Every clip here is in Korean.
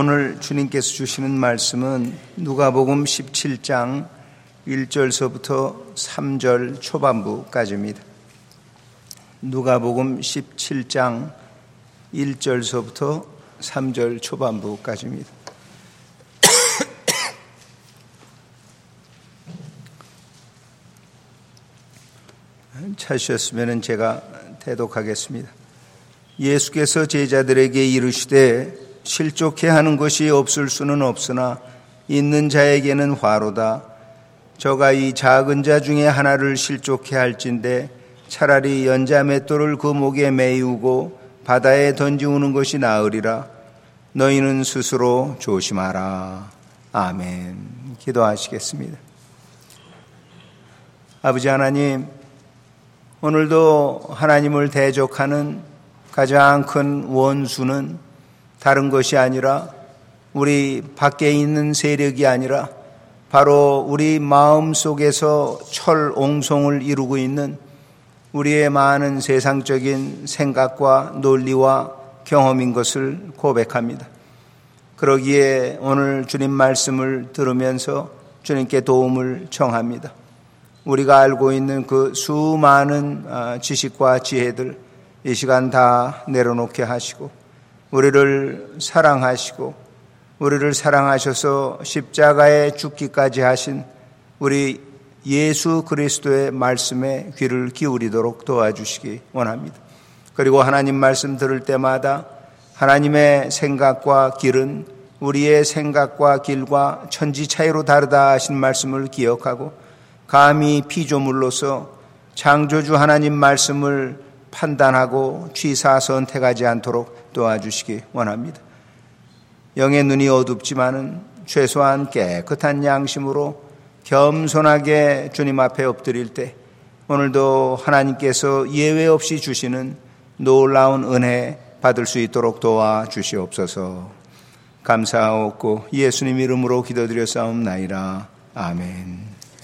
오늘 주님께서 주시는 말씀은 누가복음 17장 1절서부터 3절 초반부까지입니다. 누가복음 17장 1절서부터 3절 초반부까지입니다. 찾으셨으면 제가 대독하겠습니다. 예수께서 제자들에게 이르시되 실족해 하는 것이 없을 수는 없으나 있는 자에게는 화로다. 저가 이 작은 자 중에 하나를 실족해 할진대 차라리 연자 맷돌을 그 목에 메이우고 바다에 던지우는 것이 나으리라. 너희는 스스로 조심하라. 아멘. 기도하시겠습니다. 아버지 하나님, 오늘도 하나님을 대적하는 가장 큰 원수는 다른 것이 아니라 우리 밖에 있는 세력이 아니라 바로 우리 마음 속에서 철옹송을 이루고 있는 우리의 많은 세상적인 생각과 논리와 경험인 것을 고백합니다. 그러기에 오늘 주님 말씀을 들으면서 주님께 도움을 청합니다. 우리가 알고 있는 그 수많은 지식과 지혜들 이 시간 다 내려놓게 하시고 우리를 사랑하시고 우리를 사랑하셔서 십자가에 죽기까지 하신 우리 예수 그리스도의 말씀에 귀를 기울이도록 도와주시기 원합니다. 그리고 하나님 말씀 들을 때마다 하나님의 생각과 길은 우리의 생각과 길과 천지 차이로 다르다 하신 말씀을 기억하고 감히 피조물로서 창조주 하나님 말씀을 판단하고 취사 선택하지 않도록 도와주시기 원합니다. 영의 눈이 어둡지만은 최소한 깨끗한 양심으로 겸손하게 주님 앞에 엎드릴 때 오늘도 하나님께서 예외 없이 주시는 놀라운 은혜 받을 수 있도록 도와주시옵소서. 감사하옵고 예수님 이름으로 기도드렸사옵나이다. 아멘.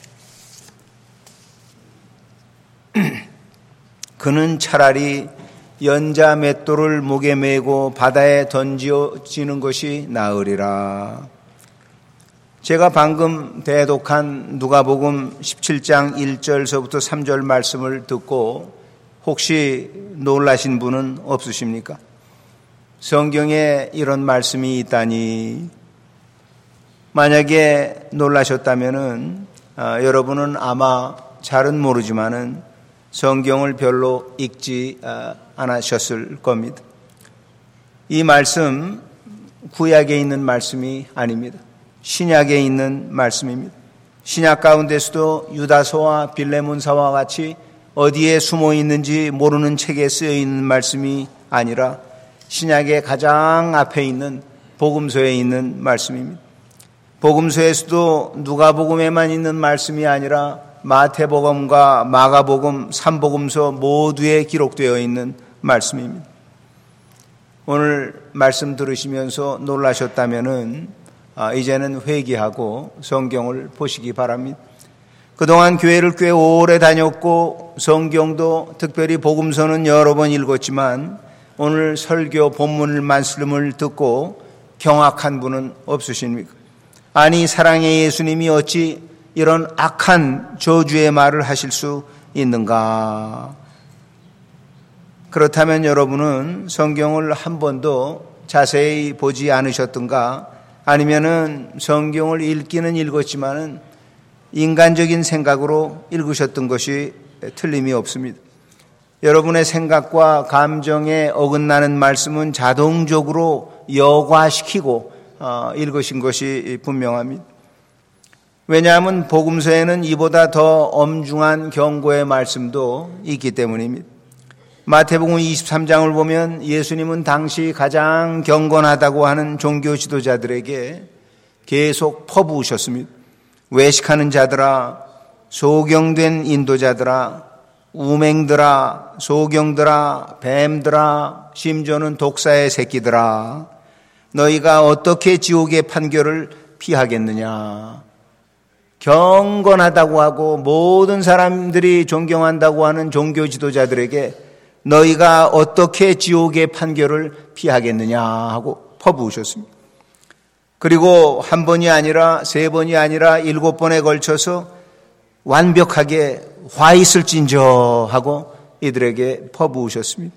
그는 차라리 연자 맷돌을 목에 메고 바다에 던지는 것이 나으리라. 제가 방금 대독한 누가복음 17장 1절서부터 3절 말씀을 듣고 혹시 놀라신 분은 없으십니까? 성경에 이런 말씀이 있다니. 만약에 놀라셨다면은 여러분은 아마 잘은 모르지만은 성경을 별로 읽지 않으셨을 겁니다. 이 말씀 구약에 있는 말씀이 아닙니다. 신약에 있는 말씀입니다. 신약 가운데서도 유다서와 빌레몬서와 같이 어디에 숨어 있는지 모르는 책에 쓰여 있는 말씀이 아니라 신약의 가장 앞에 있는 복음서에 있는 말씀입니다. 복음서에서도 누가복음에만 있는 말씀이 아니라 마태복음과 마가복음, 삼복음서 모두에 기록되어 있는 말씀입니다. 오늘 말씀 들으시면서 놀라셨다면은 이제는 회개하고 성경을 보시기 바랍니다. 그동안 교회를 꽤 오래 다녔고 성경도 특별히 복음서는 여러 번 읽었지만 오늘 설교 본문을 말씀을 듣고 경악한 분은 없으십니까? 아니, 사랑의 예수님이 어찌 이런 악한 저주의 말을 하실 수 있는가? 그렇다면 여러분은 성경을 한 번도 자세히 보지 않으셨던가? 아니면은 성경을 읽기는 읽었지만은 인간적인 생각으로 읽으셨던 것이 틀림이 없습니다. 여러분의 생각과 감정에 어긋나는 말씀은 자동적으로 여과시키고 읽으신 것이 분명합니다. 왜냐하면 복음서에는 이보다 더 엄중한 경고의 말씀도 있기 때문입니다. 마태복음 23장을 보면 예수님은 당시 가장 경건하다고 하는 종교 지도자들에게 계속 퍼부으셨습니다. 외식하는 자들아, 소경된 인도자들아, 우맹들아, 소경들아, 뱀들아, 심지어는 독사의 새끼들아, 너희가 어떻게 지옥의 판결을 피하겠느냐? 경건하다고 하고 모든 사람들이 존경한다고 하는 종교 지도자들에게 너희가 어떻게 지옥의 판결을 피하겠느냐 하고 퍼부으셨습니다. 그리고 한 번이 아니라 세 번이 아니라 7번에 걸쳐서 완벽하게 화 있을진저 하고 이들에게 퍼부으셨습니다.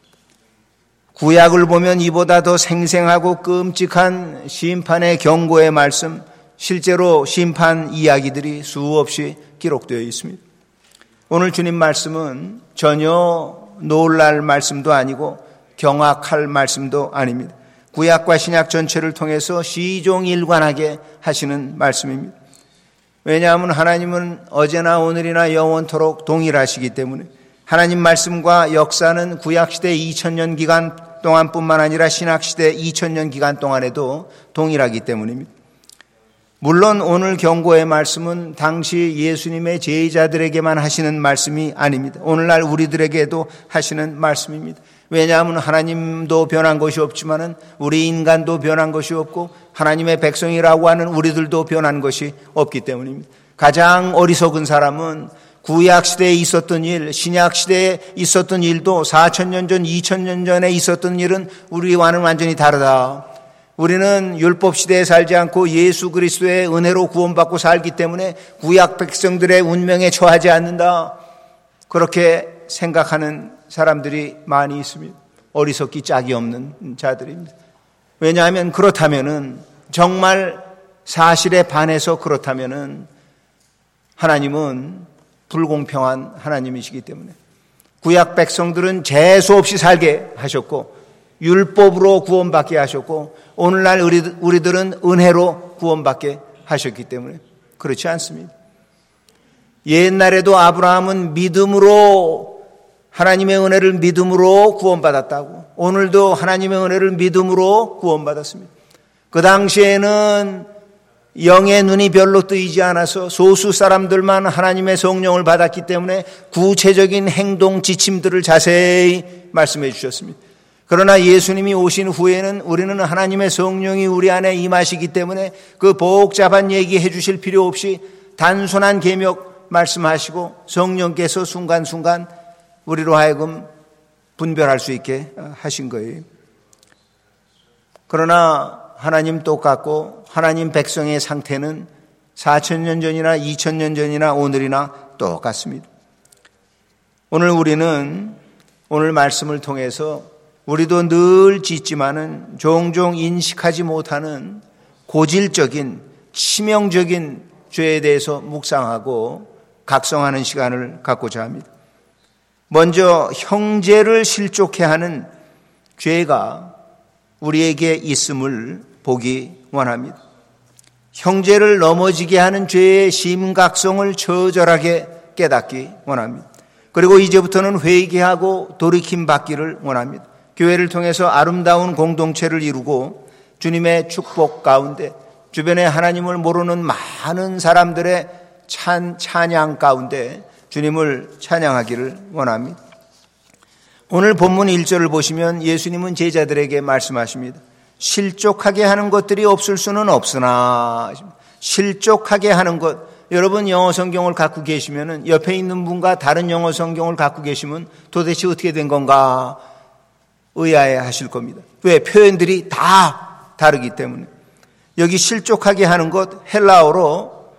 구약을 보면 이보다 더 생생하고 끔찍한 심판의 경고의 말씀, 실제로 심판 이야기들이 수없이 기록되어 있습니다. 오늘 주님 말씀은 전혀 놀랄 말씀도 아니고 경악할 말씀도 아닙니다. 구약과 신약 전체를 통해서 시종일관하게 하시는 말씀입니다. 왜냐하면 하나님은 어제나 오늘이나 영원토록 동일하시기 때문에 하나님 말씀과 역사는 구약시대 2000년 기간 동안뿐만 아니라 신약시대 2000년 기간 동안에도 동일하기 때문입니다. 물론 오늘 경고의 말씀은 당시 예수님의 제자들에게만 하시는 말씀이 아닙니다. 오늘날 우리들에게도 하시는 말씀입니다. 왜냐하면 하나님도 변한 것이 없지만은 우리 인간도 변한 것이 없고 하나님의 백성이라고 하는 우리들도 변한 것이 없기 때문입니다. 가장 어리석은 사람은 구약시대에 있었던 일, 신약시대에 있었던 일도 4000년 전, 2000년 전에 있었던 일은 우리와는 완전히 다르다. 우리는 율법시대에 살지 않고 예수 그리스도의 은혜로 구원받고 살기 때문에 구약 백성들의 운명에 처하지 않는다. 그렇게 생각하는 사람들이 많이 있습니다. 어리석기 짝이 없는 자들입니다. 왜냐하면 그렇다면은 정말 사실에 반해서 그렇다면은 하나님은 불공평한 하나님이시기 때문에 구약 백성들은 재수 없이 살게 하셨고 율법으로 구원받게 하셨고 오늘날 우리들은 은혜로 구원받게 하셨기 때문에 그렇지 않습니다. 옛날에도 아브라함은 믿음으로 하나님의 은혜를 믿음으로 구원받았다고 오늘도 하나님의 은혜를 믿음으로 구원받았습니다. 그 당시에는 영의 눈이 별로 뜨이지 않아서 소수 사람들만 하나님의 성령을 받았기 때문에 구체적인 행동 지침들을 자세히 말씀해 주셨습니다. 그러나 예수님이 오신 후에는 우리는 하나님의 성령이 우리 안에 임하시기 때문에 그 복잡한 얘기해 주실 필요 없이 단순한 계명 말씀하시고 성령께서 순간순간 우리로 하여금 분별할 수 있게 하신 거예요. 그러나 하나님 똑같고 하나님 백성의 상태는 4000년 전이나 2000년 전이나 오늘이나 똑같습니다. 오늘 우리는 오늘 말씀을 통해서 우리도 늘 짓지만은 종종 인식하지 못하는 고질적인 치명적인 죄에 대해서 묵상하고 각성하는 시간을 갖고자 합니다. 먼저 형제를 실족해 하는 죄가 우리에게 있음을 보기 원합니다. 형제를 넘어지게 하는 죄의 심각성을 처절하게 깨닫기 원합니다. 그리고 이제부터는 회개하고 돌이킴 받기를 원합니다. 교회를 통해서 아름다운 공동체를 이루고 주님의 축복 가운데 주변에 하나님을 모르는 많은 사람들의 찬양 가운데 주님을 찬양하기를 원합니다. 오늘 본문 1절을 보시면 예수님은 제자들에게 말씀하십니다. 실족하게 하는 것들이 없을 수는 없으나 실족하게 하는 것, 여러분 영어 성경을 갖고 계시면 옆에 있는 분과 다른 영어 성경을 갖고 계시면 도대체 어떻게 된 건가 의아해 하실 겁니다. 왜? 표현들이 다 다르기 때문에. 여기 실족하게 하는 것 헬라어로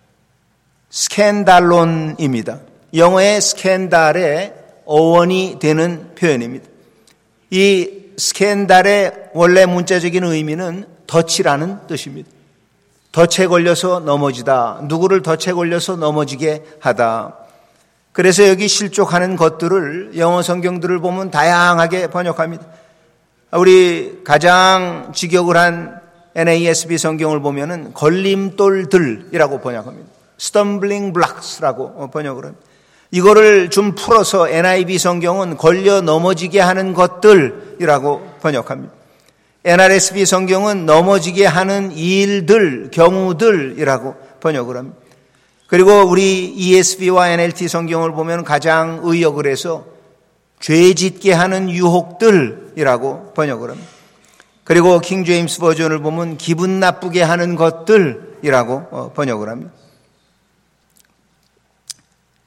스캔달론입니다. 영어의 스캔달의 어원이 되는 표현입니다. 이 스캔달의 원래 문자적인 의미는 덫이라는 뜻입니다. 덫에 걸려서 넘어지다. 누구를 덫에 걸려서 넘어지게 하다. 그래서 여기 실족하는 것들을 영어 성경들을 보면 다양하게 번역합니다. 우리 가장 직역을 한 NASB 성경을 보면은 걸림돌들이라고 번역합니다. Stumbling blocks라고 번역을 합니다. 이거를 좀 풀어서 NIV 성경은 걸려 넘어지게 하는 것들이라고 번역합니다. NRSV 성경은 넘어지게 하는 일들, 경우들이라고 번역을 합니다. 그리고 우리 ESV와 NLT 성경을 보면 가장 의역을 해서 죄 짓게 하는 유혹들이라고 번역을 합니다. 그리고 킹 제임스 버전을 보면 기분 나쁘게 하는 것들이라고 번역을 합니다.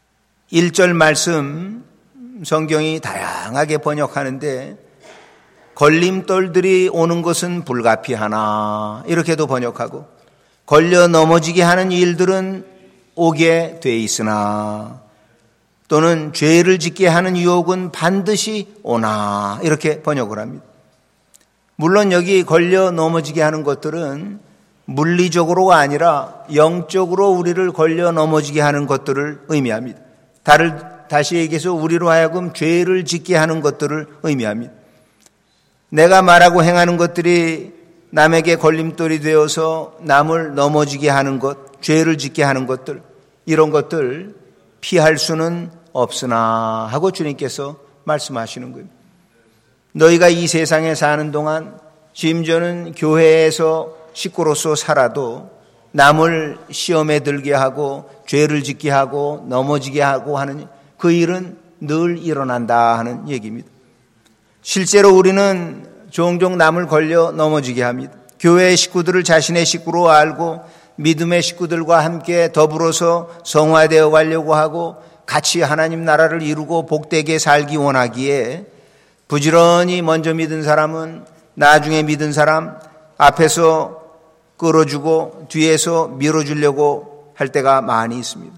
1절 말씀 성경이 다양하게 번역하는데 걸림돌들이 오는 것은 불가피하나 이렇게도 번역하고, 걸려 넘어지게 하는 일들은 오게 돼 있으나, 또는 죄를 짓게 하는 유혹은 반드시 오나 이렇게 번역을 합니다. 물론 여기 걸려 넘어지게 하는 것들은 물리적으로가 아니라 영적으로 우리를 걸려 넘어지게 하는 것들을 의미합니다. 다시 얘기해서 우리로 하여금 죄를 짓게 하는 것들을 의미합니다. 내가 말하고 행하는 것들이 남에게 걸림돌이 되어서 남을 넘어지게 하는 것, 죄를 짓게 하는 것들, 이런 것들 피할 수는 없으나 하고 주님께서 말씀하시는 거예요. 너희가 이 세상에 사는 동안 심지어는 교회에서 식구로서 살아도 남을 시험에 들게 하고 죄를 짓게 하고 넘어지게 하고 하는 그 일은 늘 일어난다 하는 얘기입니다. 실제로 우리는 종종 남을 걸려 넘어지게 합니다. 교회의 식구들을 자신의 식구로 알고 믿음의 식구들과 함께 더불어서 성화되어 가려고 하고 같이 하나님 나라를 이루고 복되게 살기 원하기에 부지런히 먼저 믿은 사람은 나중에 믿은 사람 앞에서 끌어주고 뒤에서 밀어주려고 할 때가 많이 있습니다.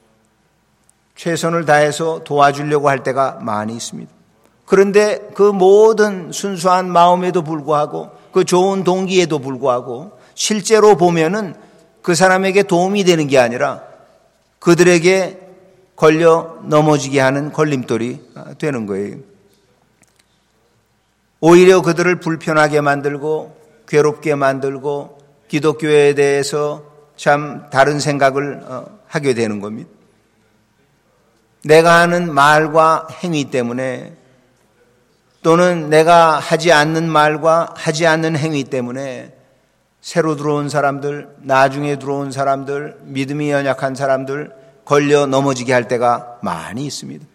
최선을 다해서 도와주려고 할 때가 많이 있습니다. 그런데 그 모든 순수한 마음에도 불구하고 그 좋은 동기에도 불구하고 실제로 보면은 그 사람에게 도움이 되는 게 아니라 그들에게 걸려 넘어지게 하는 걸림돌이 되는 거예요. 오히려 그들을 불편하게 만들고 괴롭게 만들고 기독교에 대해서 참 다른 생각을 하게 되는 겁니다. 내가 하는 말과 행위 때문에, 또는 내가 하지 않는 말과 하지 않는 행위 때문에 새로 들어온 사람들, 나중에 들어온 사람들, 믿음이 연약한 사람들 걸려 넘어지게 할 때가 많이 있습니다.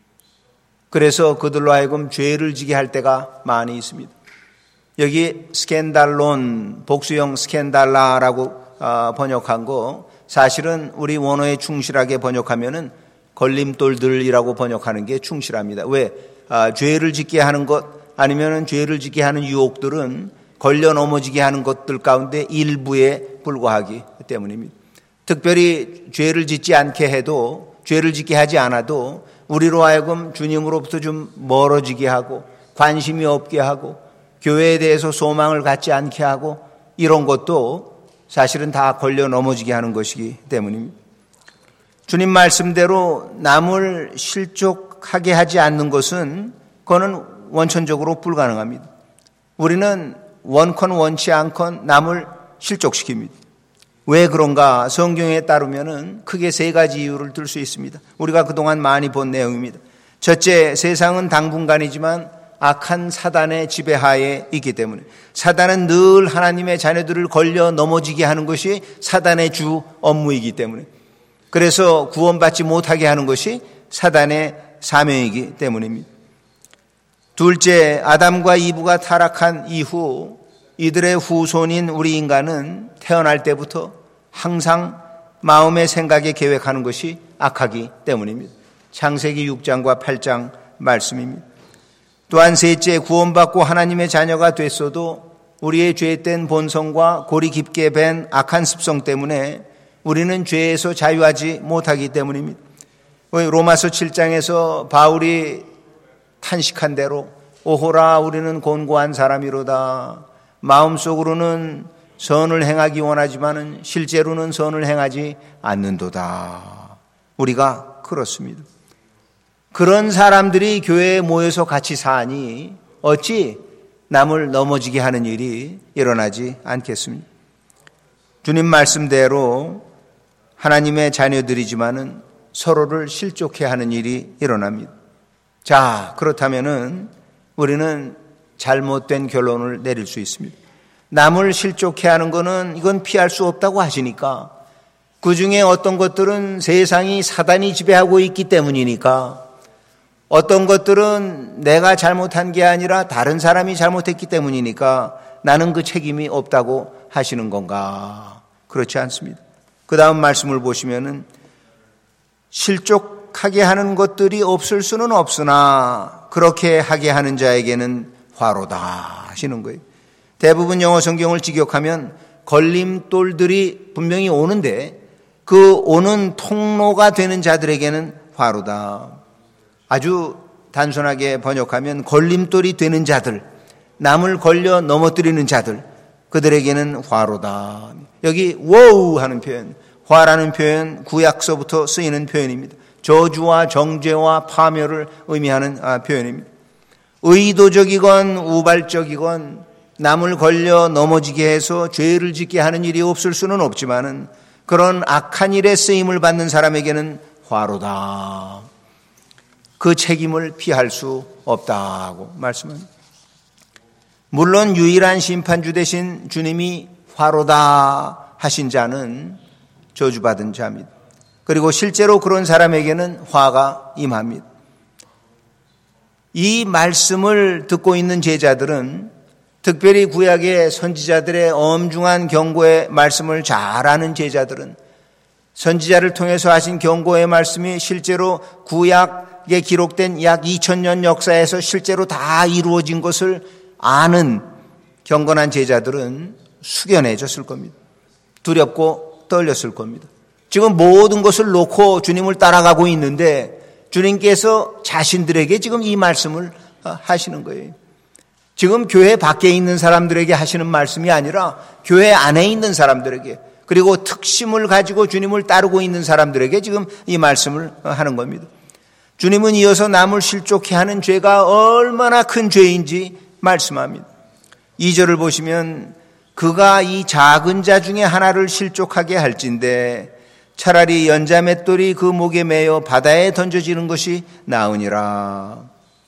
그래서 그들로 하여금 죄를 지게 할 때가 많이 있습니다. 여기 스캔달론, 복수형 스캔달라라고 번역한 거, 사실은 우리 원어에 충실하게 번역하면은 걸림돌들이라고 번역하는 게 충실합니다. 왜? 죄를 짓게 하는 것, 아니면은 죄를 짓게 하는 유혹들은 걸려 넘어지게 하는 것들 가운데 일부에 불과하기 때문입니다. 특별히 죄를 짓지 않게 해도, 죄를 짓게 하지 않아도 우리로 하여금 주님으로부터 좀 멀어지게 하고 관심이 없게 하고 교회에 대해서 소망을 갖지 않게 하고, 이런 것도 사실은 다 걸려 넘어지게 하는 것이기 때문입니다. 주님 말씀대로 남을 실족하게 하지 않는 것은 그거는 원천적으로 불가능합니다. 우리는 원컨 원치 않건 남을 실족시킵니다. 왜 그런가? 성경에 따르면은 크게 세 가지 이유를 들 수 있습니다. 우리가 그동안 많이 본 내용입니다. 첫째, 세상은 당분간이지만 악한 사단의 지배하에 있기 때문에, 사단은 늘 하나님의 자녀들을 걸려 넘어지게 하는 것이 사단의 주 업무이기 때문에, 그래서 구원받지 못하게 하는 것이 사단의 사명이기 때문입니다. 둘째, 아담과 이브가 타락한 이후 이들의 후손인 우리 인간은 태어날 때부터 항상 마음의 생각에 계획하는 것이 악하기 때문입니다. 창세기 6장과 8장 말씀입니다. 또한 셋째, 구원받고 하나님의 자녀가 됐어도 우리의 죄된 본성과 골이 깊게 밴 악한 습성 때문에 우리는 죄에서 자유하지 못하기 때문입니다. 로마서 7장에서 바울이 탄식한 대로 오호라 우리는 곤고한 사람이로다. 마음속으로는 선을 행하기 원하지만 실제로는 선을 행하지 않는도다. 우리가 그렇습니다. 그런 사람들이 교회에 모여서 같이 사니 어찌 남을 넘어지게 하는 일이 일어나지 않겠습니까? 주님 말씀대로 하나님의 자녀들이지만은 서로를 실족해 하는 일이 일어납니다. 자, 그렇다면은 우리는 잘못된 결론을 내릴 수 있습니다. 남을 실족해 하는 거는 이건 피할 수 없다고 하시니까, 그 중에 어떤 것들은 세상이 사단이 지배하고 있기 때문이니까, 어떤 것들은 내가 잘못한 게 아니라 다른 사람이 잘못했기 때문이니까 나는 그 책임이 없다고 하시는 건가? 그렇지 않습니다. 그 다음 말씀을 보시면은 실족하게 하는 것들이 없을 수는 없으나 그렇게 하게 하는 자에게는 화로다 하시는 거예요. 대부분 영어 성경을 직역하면 걸림돌들이 분명히 오는데 그 오는 통로가 되는 자들에게는 화로다. 아주 단순하게 번역하면 걸림돌이 되는 자들, 남을 걸려 넘어뜨리는 자들, 그들에게는 화로다. 여기 워우 하는 표현, 화라는 표현 구약서부터 쓰이는 표현입니다. 저주와 정죄와 파멸을 의미하는 표현입니다. 의도적이건 우발적이건 남을 걸려 넘어지게 해서 죄를 짓게 하는 일이 없을 수는 없지만은 그런 악한 일에 쓰임을 받는 사람에게는 화로다. 그 책임을 피할 수 없다고 말씀합니다. 물론 유일한 심판주 되신 주님이 화로다 하신 자는 저주받은 자입니다. 그리고 실제로 그런 사람에게는 화가 임합니다. 이 말씀을 듣고 있는 제자들은 특별히 구약의 선지자들의 엄중한 경고의 말씀을 잘 아는 제자들은 선지자를 통해서 하신 경고의 말씀이 실제로 구약에 기록된 약 2000년 역사에서 실제로 다 이루어진 것을 아는 경건한 제자들은 숙연해졌을 겁니다. 두렵고 떨렸을 겁니다. 지금 모든 것을 놓고 주님을 따라가고 있는데 주님께서 자신들에게 지금 이 말씀을 하시는 거예요. 지금 교회 밖에 있는 사람들에게 하시는 말씀이 아니라 교회 안에 있는 사람들에게, 그리고 특심을 가지고 주님을 따르고 있는 사람들에게 지금 이 말씀을 하는 겁니다. 주님은 이어서 남을 실족해 하는 죄가 얼마나 큰 죄인지 말씀합니다. 2절을 보시면 그가 이 작은 자 중에 하나를 실족하게 할진대 차라리 연자맷돌이 그 목에 매여 바다에 던져지는 것이 나으니라.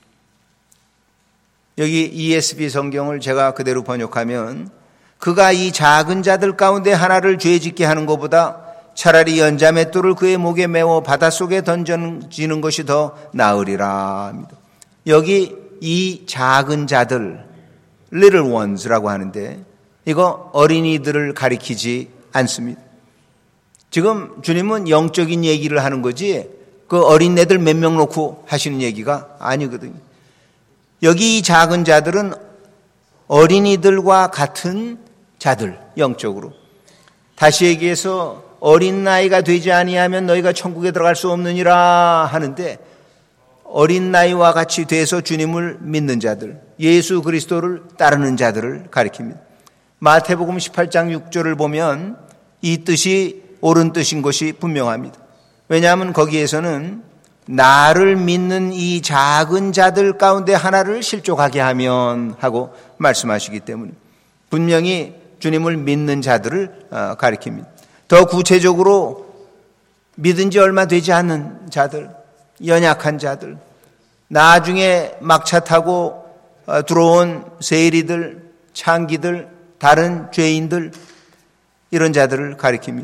여기 ESV 성경을 제가 그대로 번역하면 그가 이 작은 자들 가운데 하나를 죄짓게 하는 것보다 차라리 연자맷돌을 그의 목에 메워 바닷속에 던져지는 것이 더 나으리라. 여기 이 작은 자들, little ones라고 하는데 이거 어린이들을 가리키지 않습니다. 지금 주님은 영적인 얘기를 하는 거지 그 어린애들 몇 명 놓고 하시는 얘기가 아니거든요. 여기 이 작은 자들은 어린이들과 같은 자들, 영적으로. 다시 얘기해서 어린 나이가 되지 아니하면 너희가 천국에 들어갈 수 없느니라 하는데 어린 나이와 같이 돼서 주님을 믿는 자들, 예수 그리스도를 따르는 자들을 가리킵니다. 마태복음 18장 6절을 보면 이 뜻이 옳은 뜻인 것이 분명합니다. 왜냐하면 거기에서는 나를 믿는 이 작은 자들 가운데 하나를 실족하게 하면 하고 말씀하시기 때문에 분명히 주님을 믿는 자들을 가리킵니다. 더 구체적으로 믿은 지 얼마 되지 않는 자들, 연약한 자들, 나중에 막차 타고 들어온 세리들, 창기들, 다른 죄인들, 이런 자들을 가리킵니다.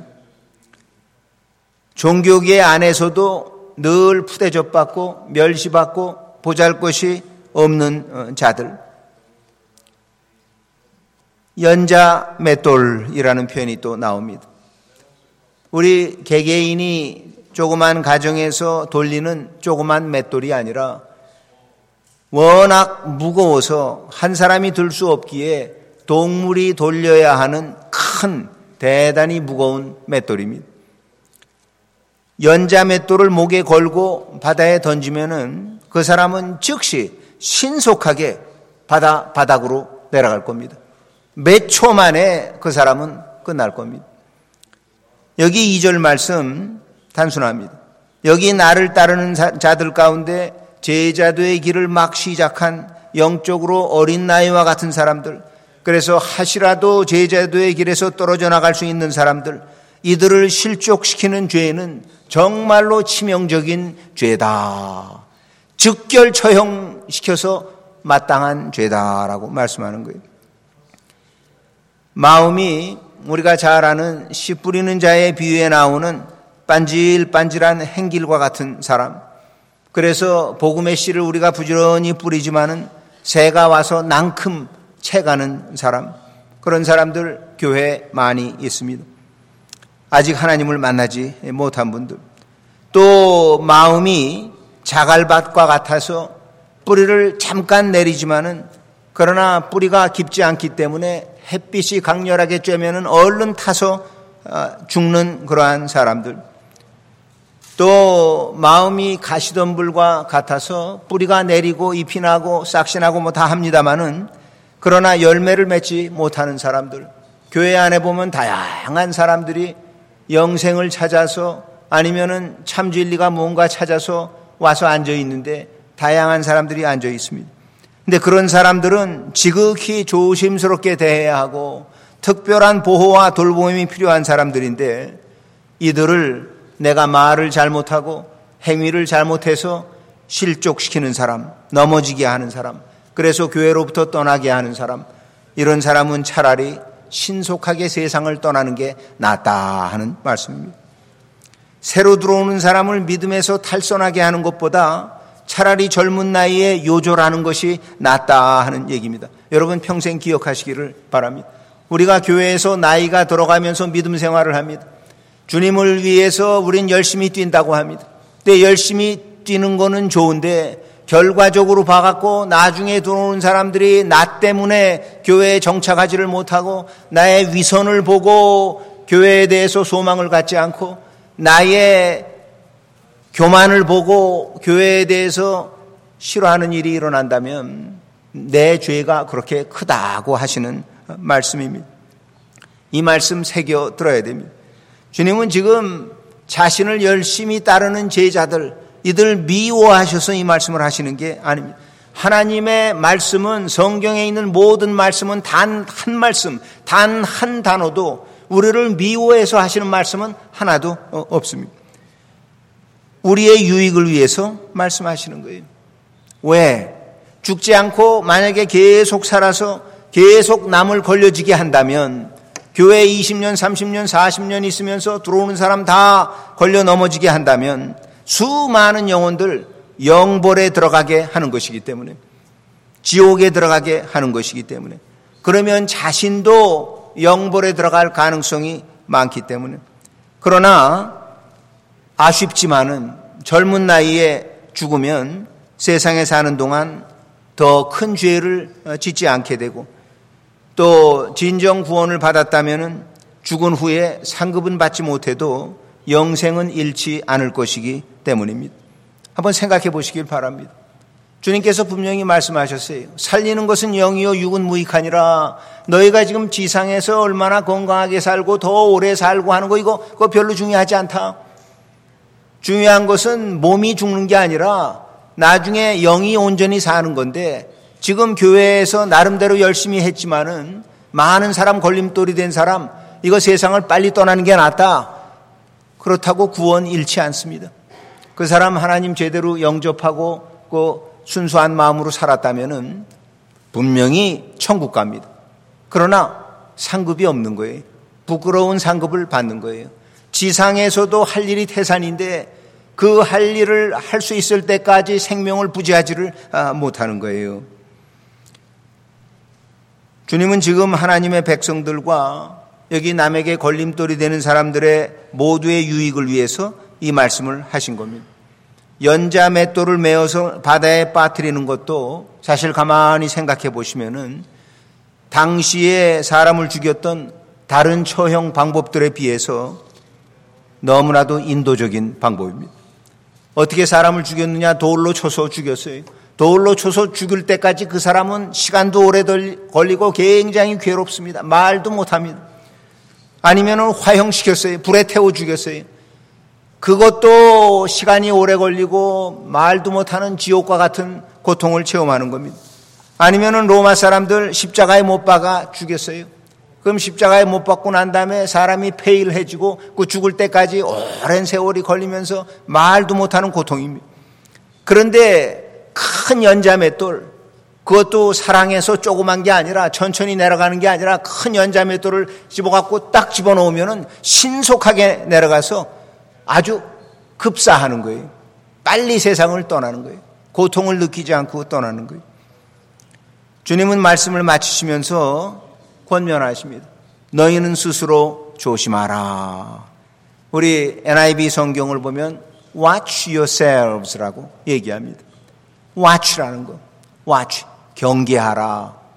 종교계 안에서도 늘 푸대접받고 멸시받고 보잘것이 없는 자들, 연자맷돌이라는 표현이 또 나옵니다. 우리 개개인이 조그만 가정에서 돌리는 조그만 맷돌이 아니라 워낙 무거워서 한 사람이 들 수 없기에 동물이 돌려야 하는 큰 대단히 무거운 맷돌입니다. 연자맷돌을 목에 걸고 바다에 던지면은 그 사람은 즉시 신속하게 바닥으로 내려갈 겁니다. 몇 초 만에 그 사람은 끝날 겁니다. 여기 2절 말씀 단순합니다. 여기 나를 따르는 자들 가운데 제자도의 길을 막 시작한 영적으로 어린 나이와 같은 사람들, 그래서 하시라도 제자도의 길에서 떨어져 나갈 수 있는 사람들, 이들을 실족시키는 죄는 정말로 치명적인 죄다. 즉결 처형시켜서 마땅한 죄다라고 말씀하는 거예요. 마음이 우리가 잘 아는 씨 뿌리는 자의 비유에 나오는 반질반질한 행길과 같은 사람, 그래서 복음의 씨를 우리가 부지런히 뿌리지만은 새가 와서 낭큼 채가는 사람, 그런 사람들 교회에 많이 있습니다. 아직 하나님을 만나지 못한 분들, 또 마음이 자갈밭과 같아서 뿌리를 잠깐 내리지만은 그러나 뿌리가 깊지 않기 때문에 햇빛이 강렬하게 쬐면은 얼른 타서 죽는 그러한 사람들. 또 마음이 가시덤불과 같아서 뿌리가 내리고 잎이 나고 싹이 나고 뭐 다 합니다마는 그러나 열매를 맺지 못하는 사람들. 교회 안에 보면 다양한 사람들이 영생을 찾아서 아니면은 참 진리가 뭔가 찾아서 와서 앉아 있는데 다양한 사람들이 앉아 있습니다. 근데 그런 사람들은 지극히 조심스럽게 대해야 하고 특별한 보호와 돌봄이 필요한 사람들인데 이들을 내가 말을 잘못하고 행위를 잘못해서 실족시키는 사람, 넘어지게 하는 사람, 그래서 교회로부터 떠나게 하는 사람, 이런 사람은 차라리 신속하게 세상을 떠나는 게 낫다 하는 말씀입니다. 새로 들어오는 사람을 믿음에서 탈선하게 하는 것보다 차라리 젊은 나이에 요절하는 것이 낫다 하는 얘기입니다. 여러분 평생 기억하시기를 바랍니다. 우리가 교회에서 나이가 들어가면서 믿음 생활을 합니다. 주님을 위해서 우린 열심히 뛴다고 합니다. 근데 열심히 뛰는 거는 좋은데 결과적으로 봐갖고 나중에 들어오는 사람들이 나 때문에 교회에 정착하지를 못하고 나의 위선을 보고 교회에 대해서 소망을 갖지 않고 나의 교만을 보고 교회에 대해서 싫어하는 일이 일어난다면 내 죄가 그렇게 크다고 하시는 말씀입니다. 이 말씀 새겨 들어야 됩니다. 주님은 지금 자신을 열심히 따르는 제자들, 이들 미워하셔서 이 말씀을 하시는 게 아닙니다. 하나님의 말씀은, 성경에 있는 모든 말씀은 단 한 말씀, 단 한 단어도 우리를 미워해서 하시는 말씀은 하나도 없습니다. 우리의 유익을 위해서 말씀하시는 거예요. 왜? 죽지 않고 만약에 계속 살아서 계속 남을 걸려지게 한다면 교회 20년, 30년, 40년 있으면서 들어오는 사람 다 걸려 넘어지게 한다면 수많은 영혼들 영벌에 들어가게 하는 것이기 때문에, 지옥에 들어가게 하는 것이기 때문에, 그러면 자신도 영벌에 들어갈 가능성이 많기 때문에. 그러나 아쉽지만은 젊은 나이에 죽으면 세상에 사는 동안 더 큰 죄를 짓지 않게 되고 또 진정 구원을 받았다면은 죽은 후에 상급은 받지 못해도 영생은 잃지 않을 것이기 때문입니다. 한번 생각해 보시길 바랍니다. 주님께서 분명히 말씀하셨어요. 살리는 것은 영이요 육은 무익하니라. 너희가 지금 지상에서 얼마나 건강하게 살고 더 오래 살고 하는 거 그거 별로 중요하지 않다. 중요한 것은 몸이 죽는 게 아니라 나중에 영이 온전히 사는 건데 지금 교회에서 나름대로 열심히 했지만은 많은 사람 걸림돌이 된 사람 이거 세상을 빨리 떠나는 게 낫다. 그렇다고 구원 잃지 않습니다. 그 사람 하나님 제대로 영접하고 그 순수한 마음으로 살았다면은 분명히 천국 갑니다. 그러나 상급이 없는 거예요. 부끄러운 상급을 받는 거예요. 지상에서도 할 일이 태산인데 그 할 일을 할 수 있을 때까지 생명을 부지하지를 못하는 거예요. 주님은 지금 하나님의 백성들과 여기 남에게 걸림돌이 되는 사람들의 모두의 유익을 위해서 이 말씀을 하신 겁니다. 연자 맷돌을 메어서 바다에 빠뜨리는 것도 사실 가만히 생각해 보시면은 당시에 사람을 죽였던 다른 처형 방법들에 비해서 너무나도 인도적인 방법입니다. 어떻게 사람을 죽였느냐? 돌로 쳐서 죽였어요. 돌로 쳐서 죽일 때까지 그 사람은 시간도 오래 걸리고 굉장히 괴롭습니다. 말도 못합니다. 아니면은 화형시켰어요. 불에 태워 죽였어요. 그것도 시간이 오래 걸리고 말도 못하는 지옥과 같은 고통을 체험하는 겁니다. 아니면은 로마 사람들 십자가에 못 박아 죽였어요. 그럼 십자가에 못 박고 난 다음에 사람이 폐일해지고 그 죽을 때까지 오랜 세월이 걸리면서 말도 못하는 고통입니다. 그런데 큰 연자맷돌, 그것도 사랑해서 조그만 게 아니라 천천히 내려가는 게 아니라 큰 연자맷돌을 집어갖고 딱 집어넣으면은 신속하게 내려가서 아주 급사하는 거예요. 빨리 세상을 떠나는 거예요. 고통을 느끼지 않고 떠나는 거예요. 주님은 말씀을 마치시면서 권면하십니다. 너희는 스스로 조심하라. 우리 NIV 성경을 보면 watch yourselves라고 얘기합니다. watch라는 거, watch, 경계하라.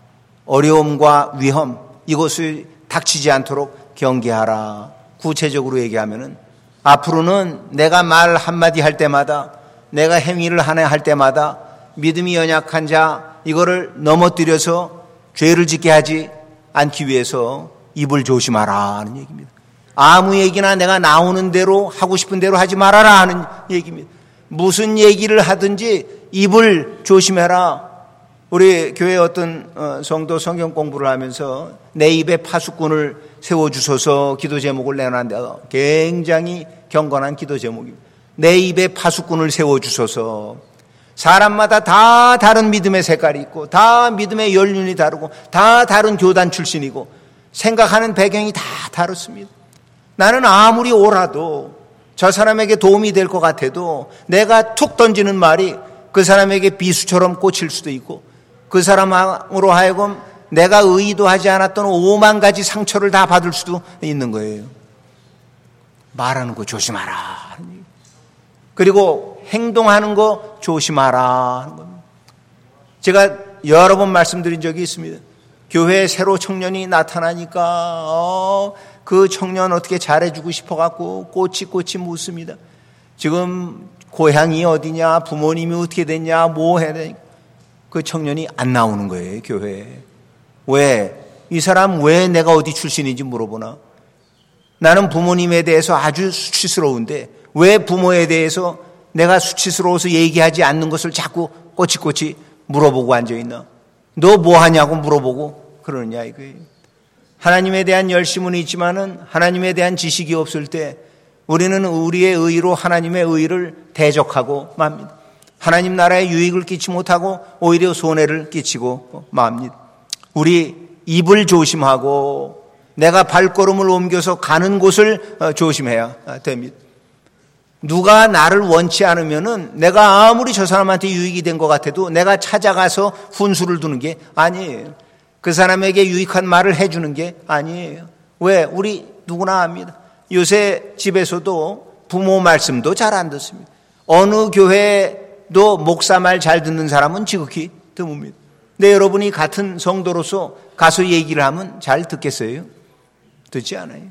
어려움과 위험 이것을 닥치지 않도록 경계하라. 구체적으로 얘기하면은 앞으로는 내가 말 한마디 할 때마다 내가 행위를 하나 할 때마다 믿음이 연약한 자 이거를 넘어뜨려서 죄를 짓게 하지 않기 위해서 입을 조심하라 하는 얘기입니다. 아무 얘기나 내가 나오는 대로 하고 싶은 대로 하지 말아라 하는 얘기입니다. 무슨 얘기를 하든지 입을 조심해라. 우리 교회 어떤 성도 성경 공부를 하면서 내 입에 파수꾼을 세워주소서 기도 제목을 내놨는데 굉장히 경건한 기도 제목입니다. 내 입에 파수꾼을 세워주소서. 사람마다 다 다른 믿음의 색깔이 있고 다 믿음의 연륜이 다르고 다 다른 교단 출신이고 생각하는 배경이 다 다릅니다. 나는 아무리 옳아도 저 사람에게 도움이 될 것 같아도 내가 툭 던지는 말이 그 사람에게 비수처럼 꽂힐 수도 있고 그 사람으로 하여금 내가 의도하지 않았던 5만 가지 상처를 다 받을 수도 있는 거예요. 말하는 거 조심하라. 그리고 행동하는 거 조심하라 하는 겁니다. 제가 여러 번 말씀드린 적이 있습니다. 교회에 새로 청년이 나타나니까 그 청년 어떻게 잘해주고 싶어갖고 꼬치 묻습니다. 지금 고향이 어디냐, 부모님이 어떻게 됐냐, 뭐 해야 되냐. 그 청년이 안 나오는 거예요, 교회에. 왜? 이 사람 왜 내가 어디 출신인지 물어보나? 나는 부모님에 대해서 아주 수치스러운데 왜 부모에 대해서 내가 수치스러워서 얘기하지 않는 것을 자꾸 꼬치 물어보고 앉아있나? 너 뭐 하냐고 물어보고 그러느냐 이거예요. 하나님에 대한 열심은 있지만은 하나님에 대한 지식이 없을 때 우리는 우리의 의로 하나님의 의를 대적하고 맙니다. 하나님 나라에 유익을 끼치 못하고 오히려 손해를 끼치고 맙니다. 우리 입을 조심하고 내가 발걸음을 옮겨서 가는 곳을 조심해야 됩니다. 누가 나를 원치 않으면은 내가 아무리 저 사람한테 유익이 된 것 같아도 내가 찾아가서 훈수를 두는 게 아니에요. 그 사람에게 유익한 말을 해주는 게 아니에요. 왜? 우리 누구나 압니다. 요새 집에서도 부모 말씀도 잘 안 듣습니다. 어느 교회도 목사 말 잘 듣는 사람은 지극히 드뭅니다. 근데 여러분이 같은 성도로서 가서 얘기를 하면 잘 듣겠어요? 듣지 않아요.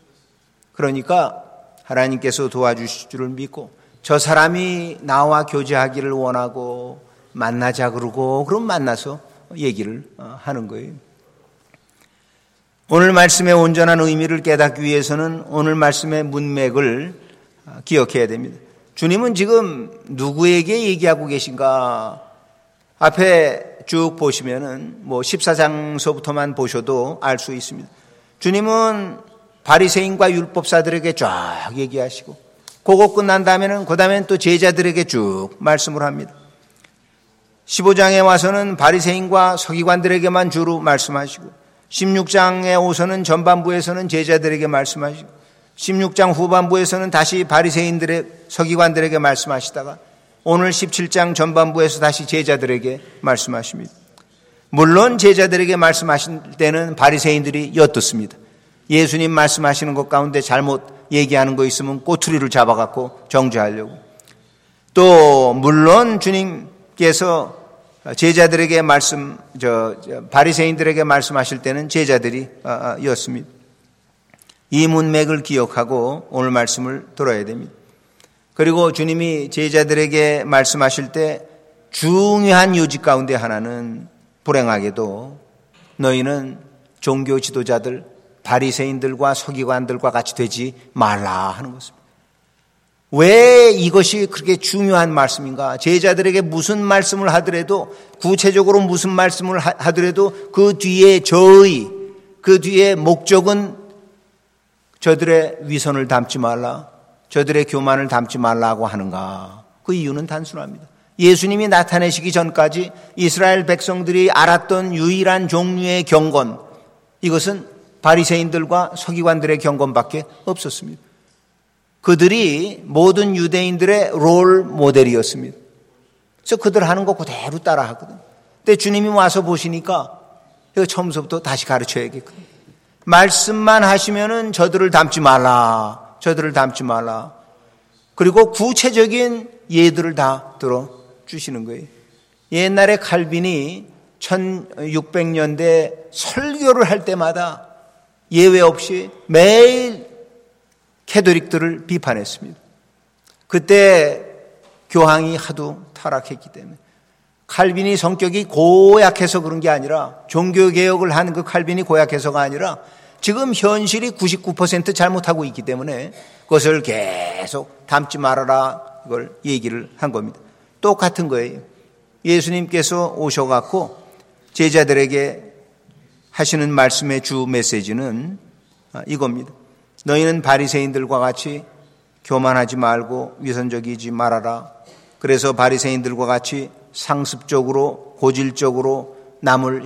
그러니까 하나님께서 도와주실 줄을 믿고 저 사람이 나와 교제하기를 원하고 만나자 그러고 그럼 만나서 얘기를 하는 거예요. 오늘 말씀의 온전한 의미를 깨닫기 위해서는 오늘 말씀의 문맥을 기억해야 됩니다. 주님은 지금 누구에게 얘기하고 계신가? 앞에 쭉 보시면은 뭐 14장서부터만 보셔도 알 수 있습니다. 주님은 바리새인과 율법사들에게 쫙 얘기하시고 그거 끝난 다음에는 그 다음에는 또 제자들에게 쭉 말씀을 합니다. 15장에 와서는 바리새인과 서기관들에게만 주로 말씀하시고 16장에 오서는 전반부에서는 제자들에게 말씀하시고 16장 후반부에서는 다시 바리새인들의 서기관들에게 말씀하시다가 오늘 17장 전반부에서 다시 제자들에게 말씀하십니다. 물론 제자들에게 말씀하실 때는 바리새인들이 엿듣습니다. 예수님 말씀하시는 것 가운데 잘못 얘기하는 거 있으면 꼬투리를 잡아갖고 정죄하려고. 또 물론 주님께서 제자들에게 바리새인들에게 말씀하실 때는 제자들이 였습니다. 이 문맥을 기억하고 오늘 말씀을 들어야 됩니다. 그리고 주님이 제자들에게 말씀하실 때 중요한 요지 가운데 하나는 불행하게도 너희는 종교 지도자들 바리새인들과 서기관들과 같이 되지 말라 하는 것입니다. 왜 이것이 그렇게 중요한 말씀인가? 제자들에게 무슨 말씀을 하더라도 구체적으로 무슨 말씀을 하더라도 그 뒤에 그 뒤에 목적은 저들의 위선을 담지 말라, 저들의 교만을 담지 말라고 하는가? 그 이유는 단순합니다. 예수님이 나타내시기 전까지 이스라엘 백성들이 알았던 유일한 종류의 경건, 이것은 바리새인들과 서기관들의 경건밖에 없었습니다. 그들이 모든 유대인들의 롤 모델이었습니다. 그래서 그들 하는 거 그대로 따라 하거든요. 근데 주님이 와서 보시니까 이거 처음부터 다시 가르쳐야겠거든요. 말씀만 하시면은 저들을 닮지 말라, 저들을 닮지 말라. 그리고 구체적인 예들을 다 들어주시는 거예요. 옛날에 칼빈이 1600년대 설교를 할 때마다 예외 없이 매일 캐톨릭들을 비판했습니다. 그때 교황이 하도 타락했기 때문에 칼빈이 성격이 고약해서 그런 게 아니라 종교개혁을 한 그 칼빈이 고약해서가 아니라 지금 현실이 99% 잘못하고 있기 때문에 그것을 계속 담지 말아라 이걸 얘기를 한 겁니다. 똑같은 거예요. 예수님께서 오셔갖고 제자들에게 하시는 말씀의 주 메시지는 이겁니다. 너희는 바리새인들과 같이 교만하지 말고 위선적이지 말아라. 그래서 바리새인들과 같이 상습적으로 고질적으로 남을